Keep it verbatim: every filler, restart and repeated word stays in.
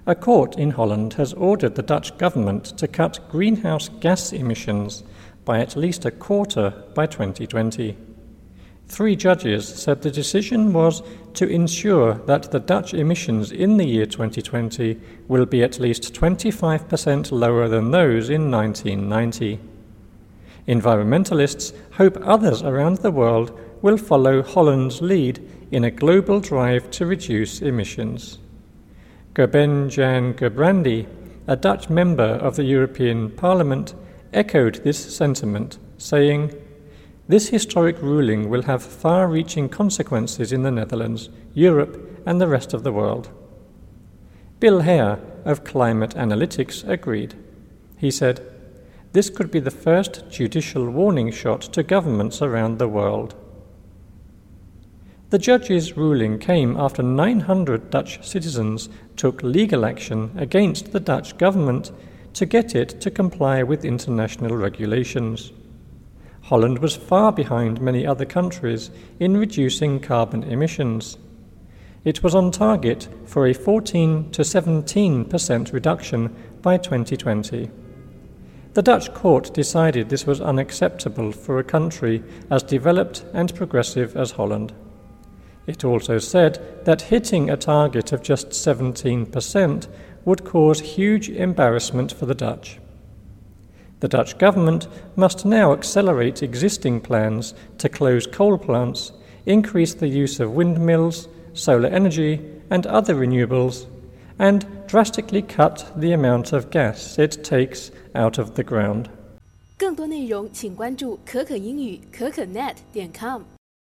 A court in Holland has ordered the Dutch government to cut greenhouse gas emissions by at least a quarter by twenty twenty. Three judges said the decision was to ensure that the Dutch emissions in the year twenty twenty will be at least twenty-five percent lower than those in nineteen ninety. Environmentalists hope others around the world will follow Holland's lead in a global drive to reduce emissions. Gerben-Jan Gerbrandy, a Dutch member of the European Parliament, echoed this sentiment, saying, "This historic ruling will have far-reaching consequences in the Netherlands, Europe and the rest of the world." Bill Hare of Climate Analytics agreed. He said, "This could be the first judicial warning shot to governments around the world." The judge's ruling came after nine hundred Dutch citizens took legal action against the Dutch government to get it to comply with international regulations. Holland was far behind many other countries in reducing carbon emissions. It was on target for a fourteen to seventeen percent reduction by twenty twenty. The Dutch court decided this was unacceptable for a country as developed and progressive as Holland. It also said that hitting a target of just seventeen percent would cause huge embarrassment for the Dutch. The Dutch government must now accelerate existing plans to close coal plants, increase the use of windmills, solar energy and other renewables, and drastically cut the amount of gas it takes out of the ground. 更多内容请关注可可英语可可 net 点 com。